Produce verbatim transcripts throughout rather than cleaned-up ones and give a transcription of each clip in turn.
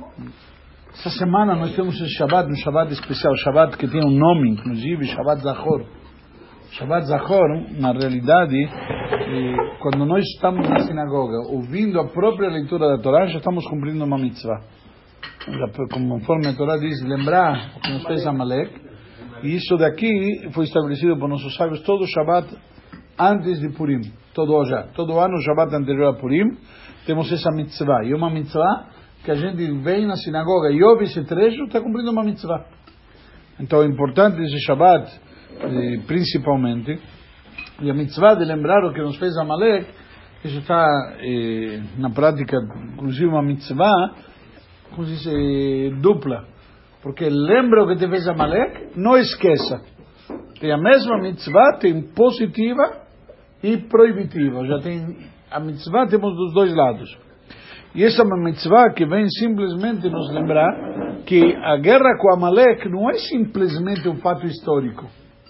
Essa semana nós temos esse Shabbat, um Shabbat especial, Shabbat que tem um nome, inclusive, Shabbat Zachor. Shabbat Zachor, na realidade, quando nós estamos na sinagoga, ouvindo a própria leitura da Torá, já estamos cumprindo uma mitzvah. Conforme a Torá diz, lembrar o que nos fez Amalek, e isso daqui foi estabelecido por nossos sábios todo o Shabbat antes de Purim, todo já, todo ano, o Shabbat anterior a Purim, temos essa mitzvah, e uma mitzvah que a gente vem na sinagoga e ouve esse trecho, está cumprindo uma mitzvah. Então é importante esse Shabbat, eh, principalmente, e a mitzvah de lembrar o que nos fez Amalek, isso está eh, na prática, inclusive uma mitzvah, como se diz, eh, dupla, porque lembra o que te fez Amalek, não esqueça. Tem a mesma mitzvah, tem positiva e proibitiva, já tem a mitzvah, temos dos dois lados. E essa é uma mitzvah que vem simplesmente nos lembrar que a guerra com Amalek não é simplesmente um fato histórico.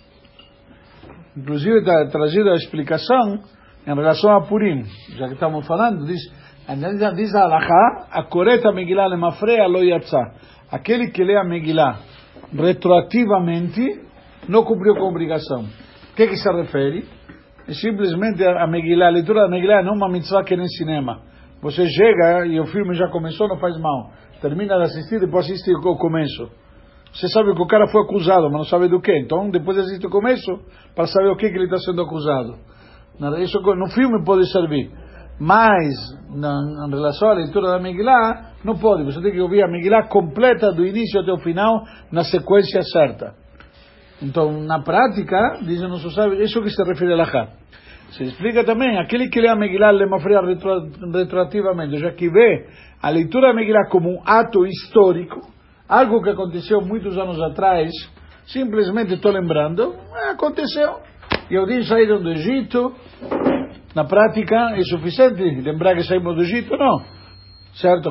Inclusive está trazida a explicação em relação a Purim, já que estamos falando, diz, diz a Halachá, a coreta Megillah lemafreia lo yatzá. Aquele que lê a Megillah retroativamente não cumpriu com a obrigação. O que que se refere? É simplesmente a Megillah, a leitura da Megillah não é uma mitzvah que nem cinema. Você chega e o filme já começou, não faz mal. Termina de assistir, depois assiste o começo. Você sabe que o cara foi acusado, mas não sabe do que. Então, depois assiste o começo para saber o que, que ele está sendo acusado. Isso no filme pode servir. Mas, na, em relação à leitura da Megillah, não pode. Você tem que ouvir a Megillah completa, do início até o final, na sequência certa. Então, na prática, dizem nossos sábios, isso que se refere a Halachá. Se explica também, aquele que lê a Megillah lemafreia retro, retroativamente, já que vê a leitura da Megillah como um ato histórico, algo que aconteceu muitos anos atrás, simplesmente estou lembrando, aconteceu. E o dia saíram do Egito, na prática é suficiente lembrar que saímos do Egito? Não. Certo?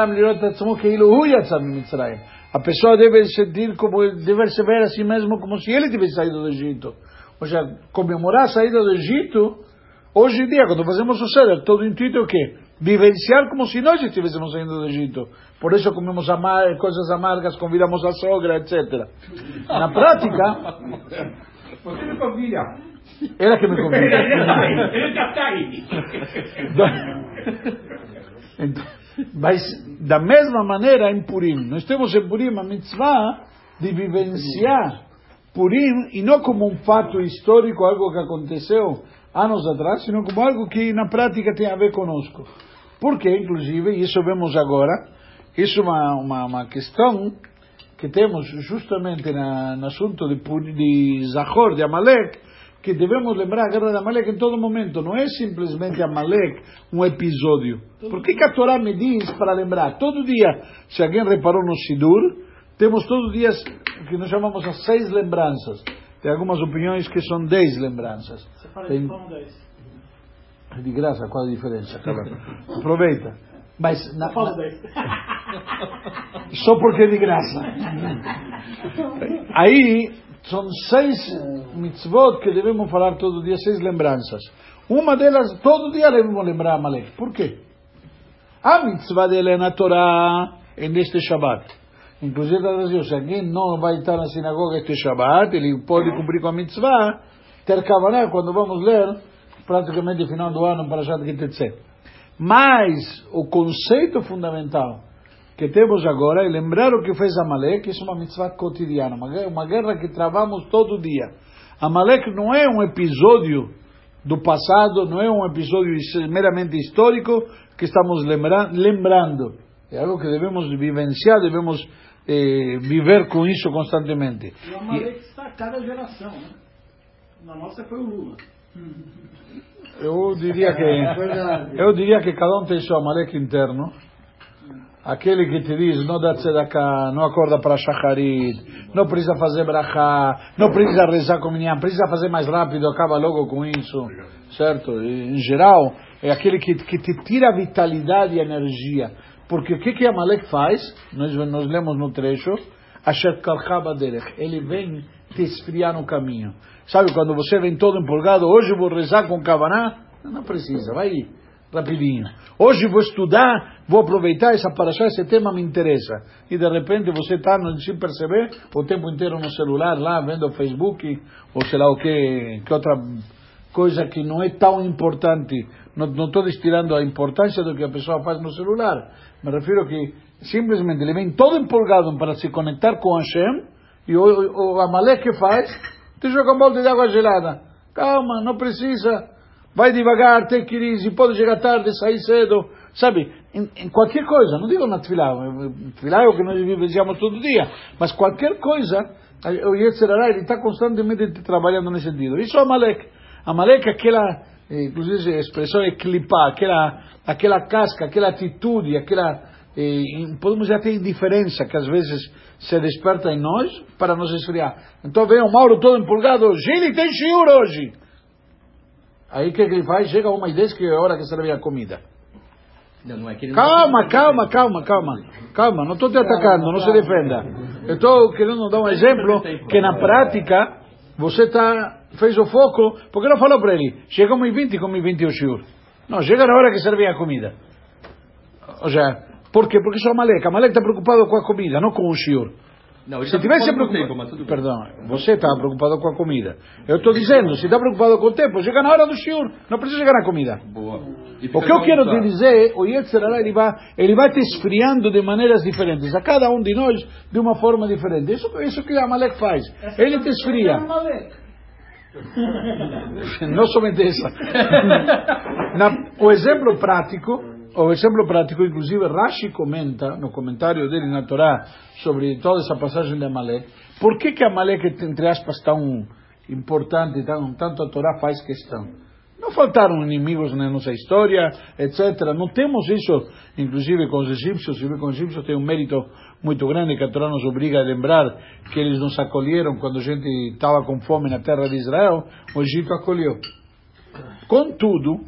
A pessoa deve sentir como, deve se ver a si mesmo como se ele tivesse saído do Egito. Ou seja, comemorar a saída do Egito, hoje em dia, quando fazemos o Seder, todo o intuito é o quê? Vivenciar como se nós estivéssemos saindo do Egito. Por isso comemos amar, coisas amargas, convidamos a sogra, etcétera. Na prática... Você me convida. Ela que me convida. Ele já está aí. Então, mas, da mesma maneira, em Purim. Nós temos em Purim a mitzvah de vivenciar Purim, e não como um fato histórico, algo que aconteceu anos atrás, sino como algo que na prática tem a ver conosco. Porque, inclusive, e isso vemos agora, isso é uma, uma, uma questão que temos justamente na, no assunto de, de Zachor, de Amalek, que devemos lembrar a guerra de Amalek em todo momento. Não é simplesmente Amalek um episódio. Por que que a Torá me diz para lembrar? Todo dia, se alguém reparou no Sidur, temos todos os dias o que nós chamamos as seis lembranças. Tem algumas opiniões que são dez lembranças. Você fala Tem... de como dez? De graça, qual a diferença? Aproveita. Mas na... Fala dez. Só porque é de graça. Aí são seis mitzvot que devemos falar todo dia, seis lembranças. Uma delas, todo dia devemos lembrar Amalek. Por quê? A mitzvah dele é na Torá, é neste Shabbat. Inclusive, se alguém não vai estar na sinagoga este Shabbat, ele pode cumprir com a mitzvah, ter Kavaná, quando vamos ler, praticamente no final do ano, para Shat Gitetze. Mas, o conceito fundamental que temos agora é lembrar o que fez Amalek, que isso é uma mitzvah cotidiana, uma guerra que travamos todo dia. Amalek não é um episódio do passado, não é um episódio meramente histórico que estamos lembra- lembrando. É algo que devemos vivenciar, devemos eh, viver com isso constantemente. E o Amalek está a cada geração, né? Na nossa foi o Lula. Eu diria que eu diria que cada um tem seu Amalek interno. Aquele que te diz, não dá tzedakah, não acorda para shacharit, não precisa fazer brachá, não precisa rezar com minyan, precisa fazer mais rápido, acaba logo com isso, certo? E, em geral, é aquele que, que te tira a vitalidade e a energia. Porque o que que Amalek faz? Nós, nós lemos no trecho, Asher karcha baderech, ele vem te esfriar no caminho. Sabe, quando você vem todo empolgado, hoje eu vou rezar com Kavaná? Não precisa, vai rapidinho. Hoje vou estudar, vou aproveitar essa parashá, esse tema me interessa. E de repente você está, sem perceber, o tempo inteiro no celular, lá, vendo o Facebook, ou sei lá o que, que outra coisa que não é tão importante. Não estou estirando a importância do que a pessoa faz no celular. Me refiro que simplesmente ele vem todo empolgado para se conectar com Hashem, e o, o, o Amalek que faz, te joga um balde de água gelada. Calma, não precisa. Vai devagar, tem que ir, se pode chegar tarde, sair cedo, sabe? Em, em qualquer coisa, não digo na tefilá, tefilá é o que nós vivenciamos todo dia, mas qualquer coisa, o Yetzer Hara, ele está constantemente trabalhando nesse sentido. Isso é Amalek. Amalek é aquela, inclusive a expressão é clipar, aquela, aquela casca, aquela atitude, aquela, eh, podemos dizer até indiferença, que às vezes se desperta em nós para nos esfriar. Então vem o Mauro todo empolgado, Gili, tem shiur hoje. Aí o que ele faz? Chega uma e dez que é a hora que serve a comida. Não, não é que ele calma, não calma, calma, calma, calma, não estou te atacando, não se defenda. Eu estou querendo dar um exemplo que na prática você tá, fez o foco, porque não falou para ele, chega uma e vinte, come vinte o shiur. Não, chega na hora que serve a comida. Ou seja, por quê? Porque sou Amalek. Amalek está preocupado com a comida, não com o shiur. Não, ele se tá tivesse preocupado preocupado, com o tempo, mas tudo bem. perdão, você está preocupado com a comida. Eu estou dizendo, se está preocupado com o tempo, chega na hora do shiur, não precisa chegar na comida. Boa. E O que eu quero te dizer, o Yetzer Hara, ele vai, ele vai te esfriando de maneiras diferentes, a cada um de nós de uma forma diferente. Isso, isso que Amalek faz. Ele te esfria. Não somente essa. Na, o exemplo prático, o exemplo prático, inclusive Rashi comenta, no comentário dele na Torá, sobre toda essa passagem de Amalek, por que que Amalek, entre aspas, tão importante, tão, tanto a Torá faz questão? Não faltaram inimigos na nossa história, etcétera. Não temos isso, inclusive com os egípcios, e com os egípcios tem um mérito muito grande que a Torá nos obriga a lembrar que eles nos acolheram quando a gente estava com fome na terra de Israel, o Egito acolheu. Contudo,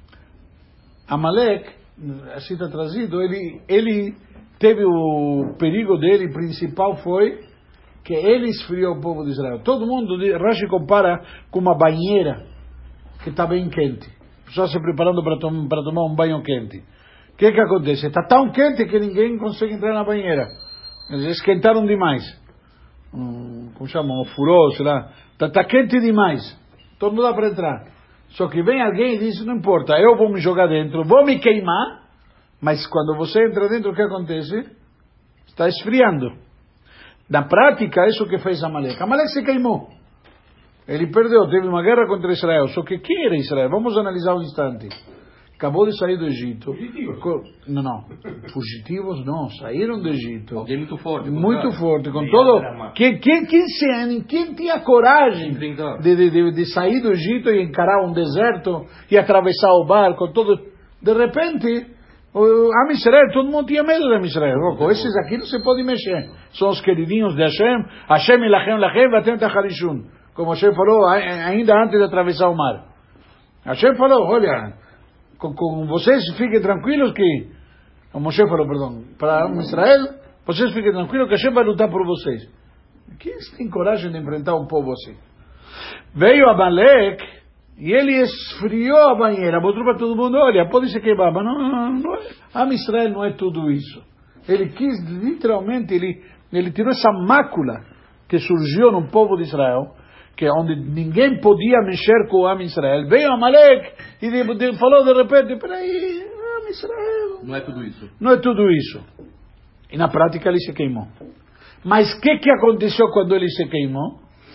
Amalek, assim está trazido, ele, ele teve o perigo dele principal foi que ele esfriou o povo de Israel. Todo mundo, Rashi compara com uma banheira que está bem quente. A pessoa se preparando para, tom, para tomar um banho quente. O que que acontece? Está tão quente que ninguém consegue entrar na banheira. Eles esquentaram demais. Um, como chamam? Um furor, sei lá. Está tá quente demais. Então não dá para entrar. Só que vem alguém e diz, não importa, eu vou me jogar dentro, vou me queimar, mas quando você entra dentro, o que acontece? Está esfriando. Na prática, isso que fez Amalek. Amalek se queimou. Ele perdeu, teve uma guerra contra Israel. Só que quem era Israel? Vamos analisar um instante. Acabou de sair do Egito. Fugitivos? Não, não. Fugitivos não, saíram do Egito. Alguém muito forte. Muito claro. forte, com todo... Quem, quem, quem, se, quem tinha coragem de, de, de, de sair do Egito e encarar um deserto e atravessar o barco, todo... De repente, o Am Israel, todo mundo tinha medo de Am Israel. Esses aqui não se pode mexer. São os queridinhos de Hashem. Hashem e Lachem, Lachem, Vatem Tacharishun. Como Hashem falou, ainda antes de atravessar o mar. Hashem falou, olha, com, com vocês fiquem tranquilos que, o Moshe falou, perdão, para Israel, vocês fiquem tranquilos que Hashem vai lutar por vocês. Quem tem coragem de enfrentar um povo assim? Veio Amalek e ele esfriou a banheira, mostrou para todo mundo, olha, pode se queimar, mas não, não, não é, Am Israel não é tudo isso. Ele quis, literalmente, ele, ele tirou essa mácula que surgiu no povo de Israel, que onde ninguém podia mexer com o Am Israel. Veio Amalek e de, de, falou de repente, peraí, Am Israel... Não é tudo isso. Não é tudo isso. E na prática ele se queimou. Mas o que, que aconteceu quando ele se queimou?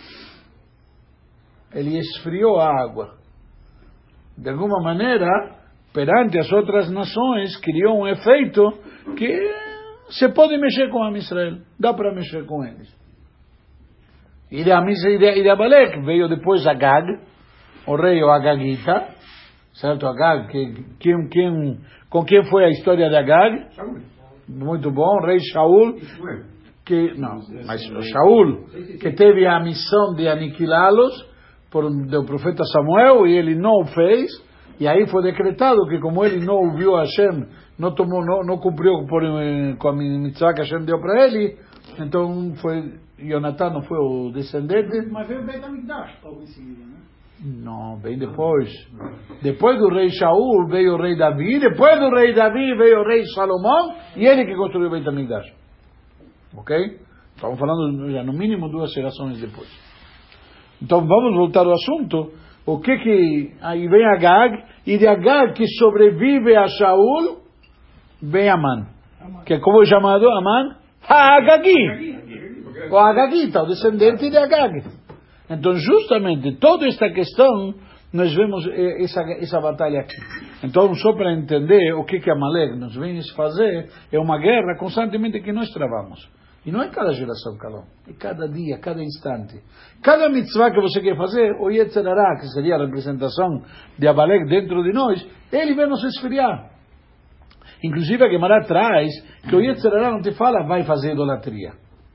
Ele esfriou a água. De alguma maneira, perante as outras nações, criou um efeito que se pode mexer com Am Israel. Dá para mexer com eles. E de, e de Amalek veio depois Agag, o rei o Agagita, certo? Agag, que, quem, quem, com quem foi a história de Agag? Saúl. Muito bom, rei Shaul, que, não, mas o Shaul, que teve a missão de aniquilá-los por do profeta Samuel, e ele não o fez, e aí foi decretado que como ele não ouviu a Hashem, não, tomou, não, não cumpriu por, com a mitzvah que Hashem deu para ele, então foi... Jonathan não foi o descendente. Mas veio o Beit HaMikdash logo em seguida, né? Não, bem depois. Depois do rei Shaul veio o rei Davi, depois do rei Davi veio o rei Salomão, e ele que construiu o Beit HaMikdash. Ok? Estamos falando já no mínimo duas gerações depois. Então vamos voltar ao assunto. O que que... Aí vem Agag, e de Agag que sobrevive a Shaul, vem Aman. Que é como é chamado Aman? Ha-Agagi. O Agagita, o descendente de Agag. Então justamente toda esta questão, nós vemos essa, essa batalha aqui. Então só para entender o que que Amalek nos vem fazer, é uma guerra constantemente que nós travamos. E não é cada geração, cada um. É cada dia, cada instante. Cada mitzvah que você quer fazer, o Yetzer Hara, que seria a representação de Amalek dentro de nós, ele vem nos esfriar. Inclusive a Gemara traz que o Yetzer Hara não te fala, vai fazer idolatria.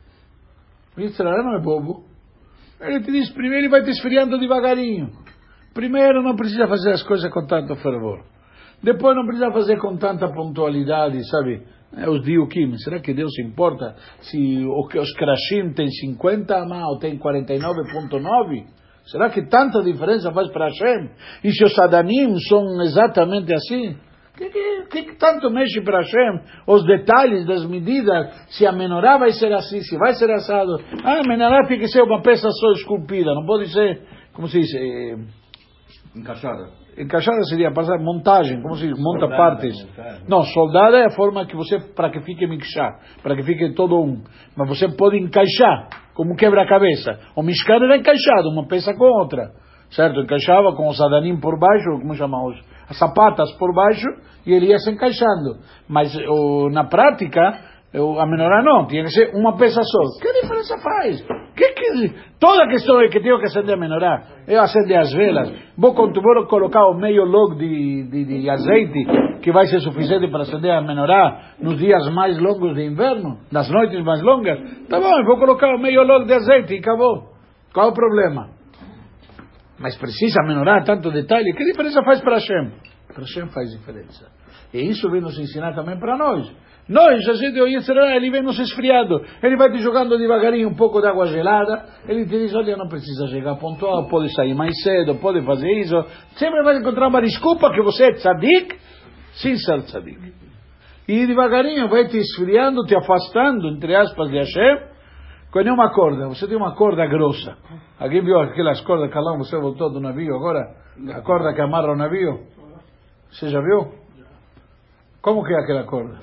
O Yetzer Hara não é bobo. Ele te diz, primeiro ele vai te esfriando devagarinho. Primeiro não precisa fazer as coisas com tanto fervor. Depois não precisa fazer com tanta pontualidade, sabe? É, os diukim, será que Deus se importa se os krashim tem cinquenta amá ou tem quarenta e nove vírgula nove? Será que tanta diferença faz para Hashem? E se os adanim são exatamente assim? O que, que, que tanto mexe para Hashem? Os detalhes das medidas, se a menorá vai ser assim, se vai ser assado. Ah, a menorá tem que ser uma peça só esculpida, não pode ser, como se diz... Eh, encaixada. Encaixada seria passar montagem, como se diz, monta soldada, partes. montar. Não, soldada é a forma que você, para que fique mixar, para que fique todo um. Mas você pode encaixar, como quebra-cabeça. O mishkan era encaixado, uma peça com outra. Certo? Encaixava com os adanim por baixo, como chamamos, as sapatas por baixo, e ele ia se encaixando. Mas o, na prática, o, a menorá não, tinha que ser uma peça só. Que diferença faz? Que, que, toda a questão é que tenho que acender a menorá. Eu acender as velas. Vou, vou colocar o meio log de, de, de azeite, que vai ser suficiente para acender a menorá nos dias mais longos de inverno, nas noites mais longas. Tá bom, eu vou colocar o meio log de azeite e acabou. Qual é o problema? Mas precisa menorar tanto detalhe. Que diferença faz para Hashem? Para Hashem faz diferença. E isso vem nos ensinar também para nós. Nós, a gente, ele vem nos esfriando. Ele vai te jogando devagarinho um pouco de água gelada. Ele te diz, olha, não precisa chegar pontual, pode sair mais cedo, pode fazer isso. Sempre vai encontrar uma desculpa que você é tzadik, sem ser tzadik. E devagarinho vai te esfriando, te afastando, entre aspas, de Hashem. Quando é uma corda, você tem uma corda grossa. Alguém viu aquelas cordas, Calão, você voltou do navio agora? A corda que amarra o navio? Você já viu? Como que é aquela corda?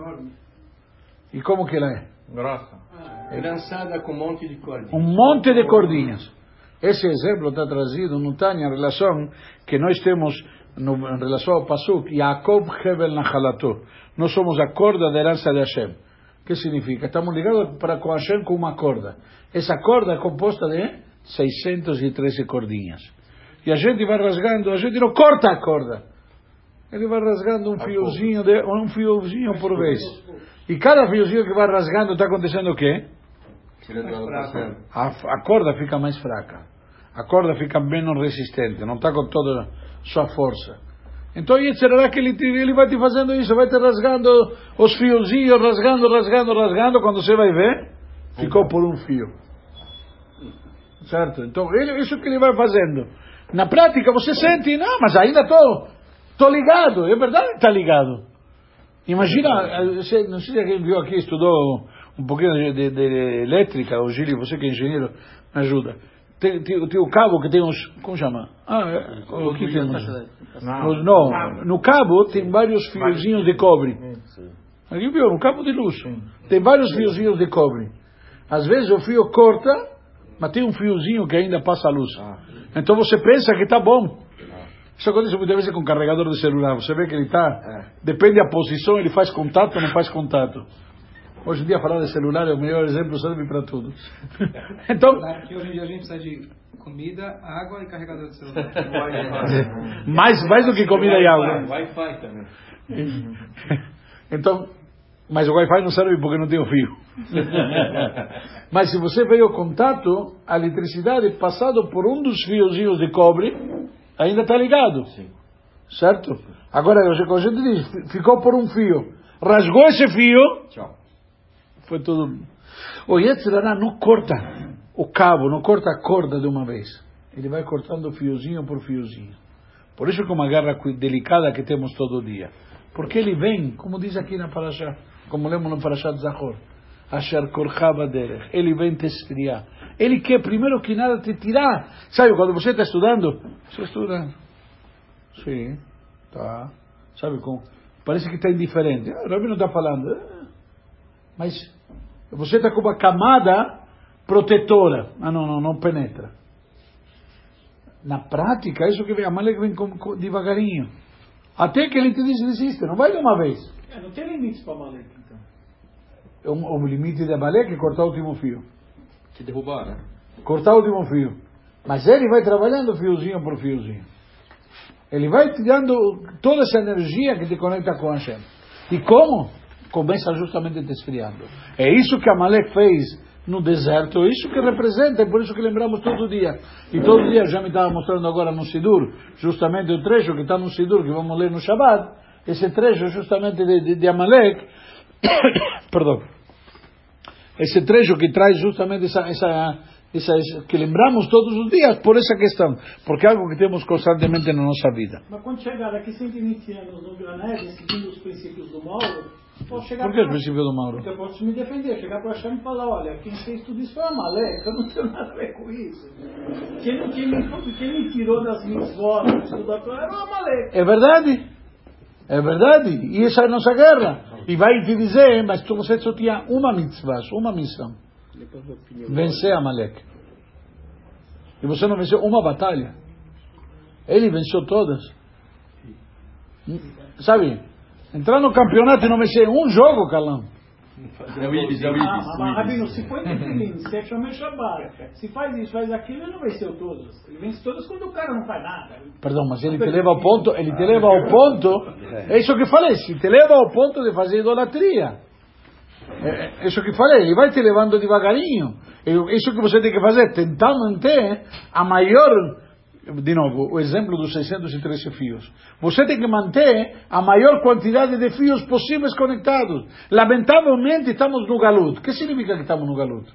E como que ela é? Grossa. É lançada com um monte de cordinhas. Um monte de cordinhas. Esse exemplo está trazido no Tânia, em relação que nós temos, no, em relação ao Pasuk, Yaakov Hevel Nachalato. Nós somos a corda da herança de Hashem. O que significa? Estamos ligados para com Hashem com uma corda. Essa corda é composta de seiscentas e treze cordinhas. E a gente vai rasgando, a gente não corta a corda. Ele vai rasgando um fiozinho, de, um fiozinho por vez. E cada fiozinho que vai rasgando está acontecendo o quê? A, a corda fica mais fraca. A corda fica menos resistente, não está com toda a sua força. Então, será que ele, ele vai te fazendo isso, vai te rasgando os fiozinhos, rasgando, rasgando, rasgando, quando você vai ver, ficou por um fio. Certo? Então, ele, isso que ele vai fazendo. Na prática, você sente, não, mas ainda estou tô ligado, é verdade que está ligado. Imagina, não sei se alguém viu aqui, estudou um pouquinho de, de, de elétrica, o Gílio, você que é engenheiro, me ajuda. Tem, tem, tem o cabo que tem uns... Como chama? Ah, é, o que tem? Não, não, no cabo tem vários fiozinhos de cobre. Aqui viu, no cabo de luz. Tem vários fiozinhos de cobre. Às vezes o fio corta, mas tem um fiozinho que ainda passa a luz. Então você pensa que está bom. Isso acontece muitas vezes com o carregador de celular. Você vê que ele está... Depende da posição, ele faz contato ou não faz contato. Hoje em dia, falar de celular é o melhor exemplo, serve para tudo. Então, porque hoje em dia a gente precisa de comida, água e carregador de celular. mais, mais do que comida e água. Wi-Fi também. Então, mas o Wi-Fi não serve porque não tem o fio. Mas se você veio ao contato, a eletricidade passado por um dos fiozinhos de cobre ainda está ligado. Sim. Certo? Agora, como a gente diz, ficou por um fio. Rasgou esse fio. Tchau. Foi tudo. O Yetzer Hara não corta o cabo, não corta a corda de uma vez. ele vai cortando fiozinho por fiozinho. Por isso que é uma guerra delicada que temos todo dia. Porque ele vem, como diz aqui na Parashá, como lemos no Parashá de Zahor, Asher Korchava Derech, ele vem te esfriar. Ele quer primeiro que nada te tirar. Sabe, quando você está estudando, você está estudando. Sim, tá. Sabe como? Parece que está indiferente. Ah, o Rabi não está falando. Ah, mas você está com uma camada protetora. Ah, não, não, não penetra. Na prática, isso que vem, a Amalek vem com, com, devagarinho. Até que ele te diz, desiste, não vai de uma vez. É, não tem limites para Amalek, então. O, o limite de Amalek é cortar o último fio. Te derrubar, né? Cortar o último fio. Mas ele vai trabalhando fiozinho por fiozinho. Ele vai tirando toda essa energia que te conecta com Hashem. E como? Começa justamente te esfriando. É isso que Amalek fez no deserto, é isso que representa, é por isso que lembramos todo dia. E todo dia, já me estava mostrando agora no Sidur, justamente o trecho que está no Sidur, que vamos ler no Shabbat, esse trecho justamente de, de, de Amalek, perdão, esse trecho que traz justamente essa, essa, essa, que lembramos todos os dias por essa questão, porque é algo que temos constantemente na nossa vida. Mas quando chegar daqui cento e vinte anos no Graned, seguindo os princípios do Mauro, posso chegar. Por que o princípio do Mauro? Porque eu posso me defender, chegar para o Hashem e falar, olha, quem fez tudo isso foi a Amalek, eu não tenho nada a ver com isso. Quem, quem, me, quem me tirou das mitzvot, do estudo da Torá, era o Amalek. É verdade. É verdade, e essa é a nossa guerra. E vai te dizer, mas tu, você só tinha uma mitzvah, uma missão. Vencer Amalek. E você não venceu uma batalha. Ele venceu todas. Sabe, entrar no campeonato e não vencer um jogo, Calão. É o Ibis, é o Ibis. Ah, mas Rabino, se põe tefilim, se é Shomer Shabbat, se faz isso, faz aquilo, ele não venceu todas. Ele vence todas quando o cara não faz nada. Perdão, mas ele te leva ao ponto, ele te leva ao ponto, é isso que falei, se te leva ao ponto de fazer idolatria. É isso que falei, ele vai te levando devagarinho. É isso que você tem que fazer, tentar manter a maior, de novo, o exemplo dos seiscentos e treze fios. Você tem que manter a maior quantidade de fios possíveis conectados. Lamentavelmente estamos no galut. O que significa que estamos no galut?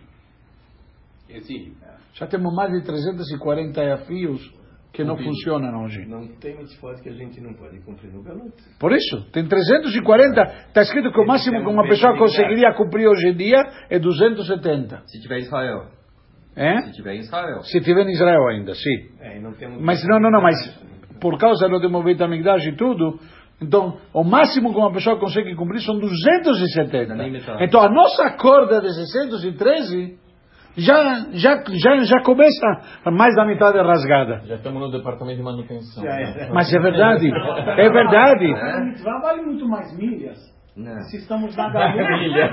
Sim. Já temos mais de trezentos e quarenta fios que não funcionam hoje. Não tem mitzvot que a gente não pode cumprir no galut. Por isso, tem trezentos e quarenta. Está escrito que o máximo que uma pessoa conseguiria cumprir hoje em dia é duzentos e setenta. Se tiver Israel. É? Se tiver em Israel. Se tiver em Israel ainda, sim. É, e não temos Mas não, não, não, mas por causa do Beit HaMikdash e tudo, então o máximo que uma pessoa consegue cumprir são duzentos e setenta. Então a nossa corda de seiscentos e treze já, já, já, já começa mais da metade rasgada. Já estamos no departamento de manutenção. É. Mas é verdade, é verdade. A mitzvah vale muito mais milhas. Não. Se estamos na galinha.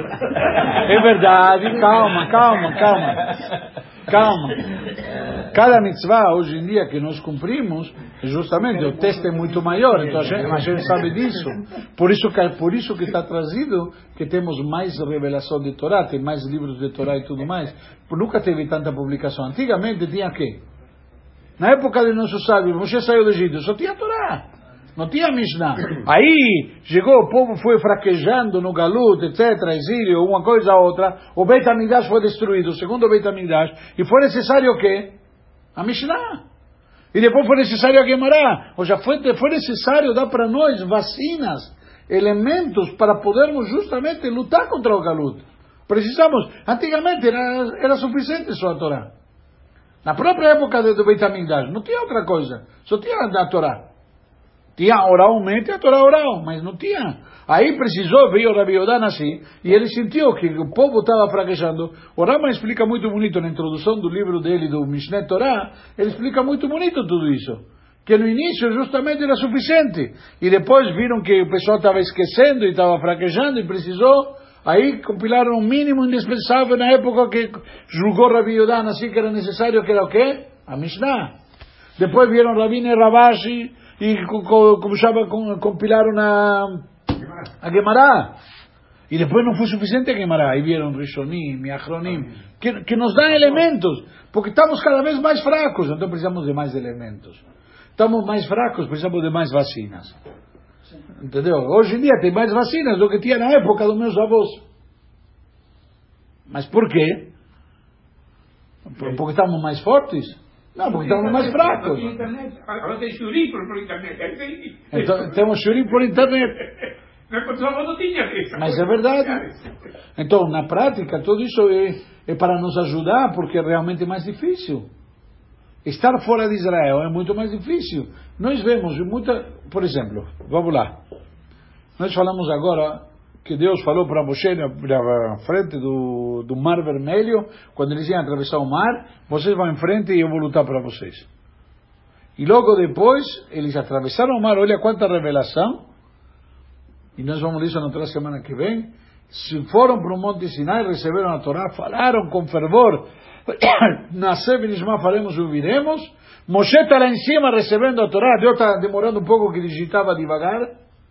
É verdade, calma, calma, calma. Calma. Cada mitzvah hoje em dia que nós cumprimos, justamente o teste é muito maior, então a gente, a gente sabe disso. Por isso que por isso que está trazido que temos mais revelação de Torá, tem mais livros de Torá e tudo mais. Nunca teve tanta publicação. Antigamente tinha quê? Na época de nossos sábios, Moshe saiu do Egito, só tinha Torá. Não tinha Mishnah. Aí chegou, o povo foi fraquejando no galut, etcétera, exílio, uma coisa ou outra. O Beit HaMikdash foi destruído, segundo o Beit HaMikdash. E foi necessário o quê? A Mishnah. E depois foi necessário a Gemara. Ou já foi, foi necessário dar para nós vacinas, elementos para podermos justamente lutar contra o galut. Precisamos. Antigamente era, era suficiente só a Torá. Na própria época do Beit HaMikdash não tinha outra coisa. Só tinha a Torá. Tinha oralmente a Torá oral, mas não tinha. Aí precisou, veio o Rabi Yodan assim, e ele sentiu que o povo estava fraquejando. O Rama explica muito bonito na introdução do livro dele, do Mishneh Torah, ele explica muito bonito tudo isso. Que no início justamente era suficiente. E depois viram que o pessoal estava esquecendo e estava fraquejando e precisou. Aí compilaram um mínimo indispensável na época que julgou Rabi Yodan assim que era necessário, que era o quê? A Mishnah. Depois vieram Rabine Ravashi e como chama, compilaram a, a Gemara. E depois não foi suficiente a Gemara. Aí vieram Rishonim, Achronim, que, que nos dão elementos, porque estamos cada vez mais fracos, então precisamos de mais elementos. Estamos mais fracos, precisamos de mais vacinas. Entendeu? Hoje em dia tem mais vacinas do que tinha na época dos meus avós. Mas por quê? Porque estamos mais fortes? Não, porque estamos mais fracos. Agora tem Shuri por, por internet. Aí tem... Então, temos Shuri por internet. Não continuava, não tinha isso. Mas é verdade. Então, na prática, tudo isso é, é para nos ajudar, porque é realmente mais difícil. Estar fora de Israel é muito mais difícil. Nós vemos muita... Por exemplo, vamos lá. Nós falamos agora que Deus falou para Moshe na frente do, do Mar Vermelho, quando eles iam atravessar o mar, vocês vão em frente e eu vou lutar para vocês. E logo depois, eles atravessaram o mar, olha quanta revelação, e nós vamos ler isso na outra semana que vem. Se foram para o Monte Sinai, receberam a Torá, falaram com fervor, nascer e Nishma faremos e ouviremos. Moshe está lá em cima recebendo a Torá, Deus está demorando um pouco que digitava devagar,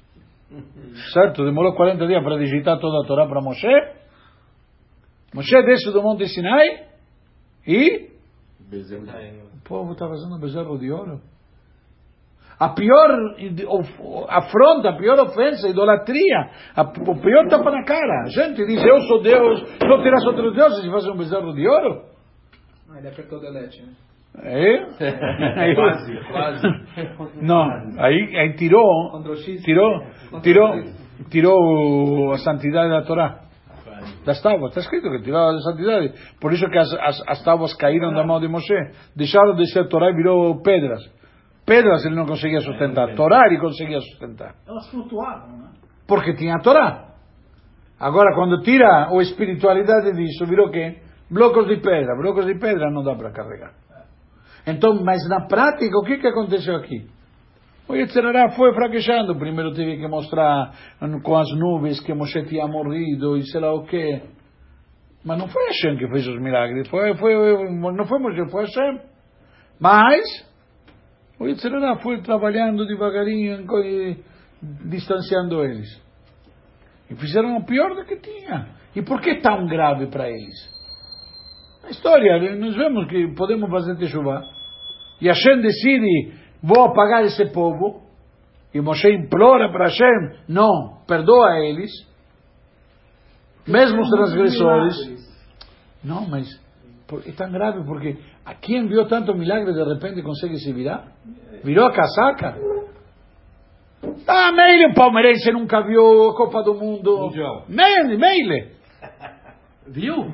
certo? Demorou quarenta dias para digitar toda a Torá para Moshe. Moshe desce do Monte Sinai e o povo está fazendo bezerro de ouro. A pior afronta, a pior ofensa, idolatria, a, o pior tapa na cara. A gente diz, eu sou Deus, não terás outros deuses e faz um bezerro de ouro. Ah, ele apertou o delete, né? É? Quase, quase. Não, aí, aí tirou, tirou, tirou, tirou a santidade da Torá. Das tábuas, está escrito que tirou a santidade. Por isso que as, as, as tábuas caíram da mão de Moshe. Deixaram de ser Torá e virou pedras. Pedras ele não conseguia sustentar. Torá ele conseguia sustentar. Elas flutuavam, né? Porque tinha a Torá. Agora, quando tira a espiritualidade disso, virou o quê? Blocos de pedra. Blocos de pedra não dá para carregar. Então, mas na prática, o que, que aconteceu aqui? O Yetzirará foi fraquejando. Primeiro teve que mostrar com as nuvens que Moshe tinha morrido e sei lá o quê. Mas não foi Hashem que fez os milagres. Foi, foi, não foi Moshe, foi Hashem. Mas o Yetzirará foi trabalhando devagarinho, distanciando eles. E fizeram o pior do que tinha. E por que tão grave para eles? A história, nós vemos que podemos fazer teshuvá. E Hashem decide, vou apagar esse povo. E Moshe implora para Hashem, não, perdoa eles. Mesmo os transgressores. Não, mas é tão grave porque aqui enviou tanto milagre, de repente consegue se virar? Virou a casaca? Ah, Meile, o palmeirense nunca viu a Copa do Mundo. Mundial. Meile, Meile. Viu?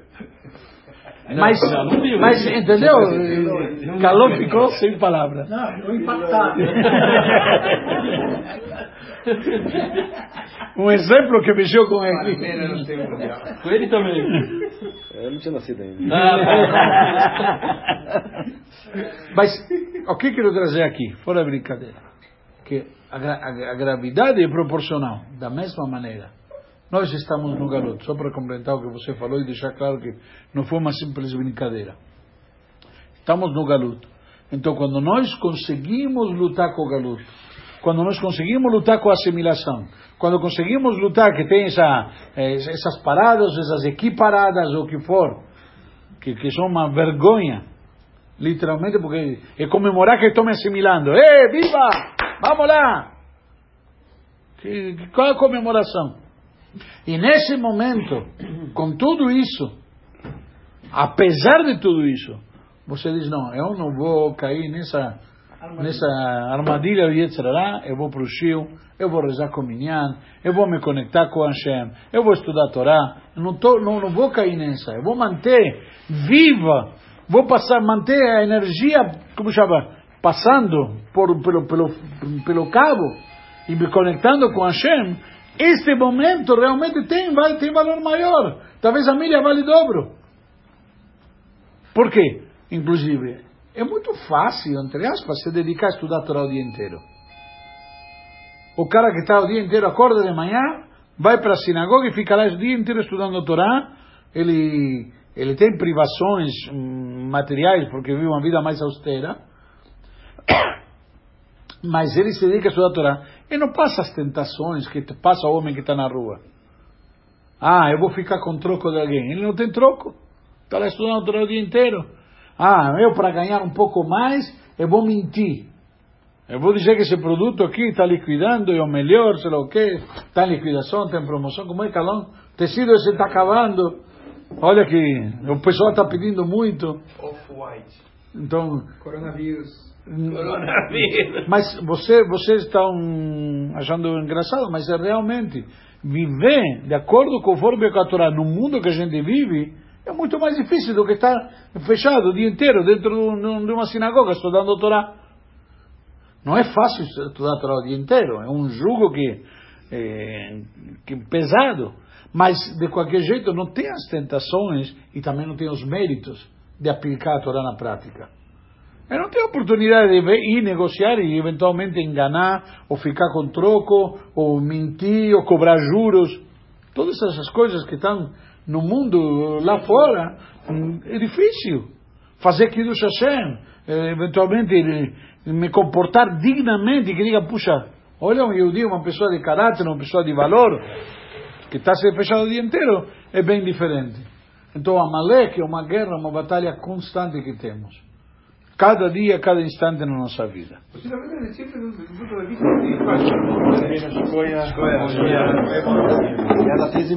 Mas, não, não viu, mas né? entendeu? Não, Calor não, ficou sem palavras. Não, ficou impactado. Um exemplo que mexeu com ele. Com ele também. Eu não tinha nascido ainda. Mas o que quero trazer aqui? Fora a brincadeira. Que a, a, a gravidade é proporcional. Da mesma maneira. Nós estamos no garoto. Só para complementar o que você falou e deixar claro que não foi uma simples brincadeira. Estamos no galuto. Então, quando nós conseguimos lutar com o galuto, quando nós conseguimos lutar com a assimilação, quando conseguimos lutar que tem essa, essas paradas, essas equiparadas, ou o que for, que, que são uma vergonha, literalmente, porque é comemorar que estou me assimilando. ¡Eh, viva! ¡Vamos lá! Que, qual é a comemoração? E nesse momento, com tudo isso, apesar de tudo isso, você diz, não, eu não vou cair nessa armadilha, nessa armadilha do Yetzirará, eu vou para o Shio, eu vou rezar com o Minyan, eu vou me conectar com Hashem, eu vou estudar a Torá, não, tô, não, não vou cair nessa, eu vou manter viva, vou passar, manter a energia, como chama, passando por, pelo, pelo, pelo cabo, e me conectando com Hashem. Este momento realmente tem, tem valor maior. Talvez a milha vale dobro. Por quê? Inclusive, é muito fácil, entre aspas, se dedicar a estudar a Torá o dia inteiro. O cara que está o dia inteiro, acorda de manhã, vai para a sinagoga e fica lá o dia inteiro estudando a Torá. Ele, ele tem privações hum, materiais, porque vive uma vida mais austera. Mas ele se dedica a estudar a Torá. E não passa as tentações que passa o homem que está na rua. Ah, eu vou ficar com troco de alguém. Ele não tem troco. Está lá estudando a Torá o dia inteiro. Ah, eu para ganhar um pouco mais, eu vou mentir. Eu vou dizer que esse produto aqui está liquidando, é o melhor, sei lá o quê. Está em liquidação, está em promoção. Como é, Calão? O tecido esse está acabando. Olha que o pessoal está pedindo muito. Off-white. Então, Coronavírus. Coronavírus. mas você, vocês estão achando engraçado, mas é realmente viver de acordo conforme a Torá no mundo que a gente vive é muito mais difícil do que estar fechado o dia inteiro dentro de uma sinagoga estudando Torá. Não é fácil estudar Torá o dia inteiro, é um jugo que é, que é pesado, mas de qualquer jeito não tem as tentações e também não tem os méritos de aplicar a Torá na prática. Eu não tenho oportunidade de ir negociar e eventualmente enganar, ou ficar com troco, ou mentir, ou cobrar juros. Todas essas coisas que estão no mundo lá fora, é difícil. Fazer Kiddush Hashem, eventualmente me comportar dignamente, que diga, puxa, olha um Yehudi, uma pessoa de caráter, uma pessoa de valor, que está se fechado o dia inteiro, é bem diferente. Então, Amalek é uma guerra, uma batalha constante que temos. Cada dia, cada instante na nossa vida. Você na verdade sempre do ponto de vista de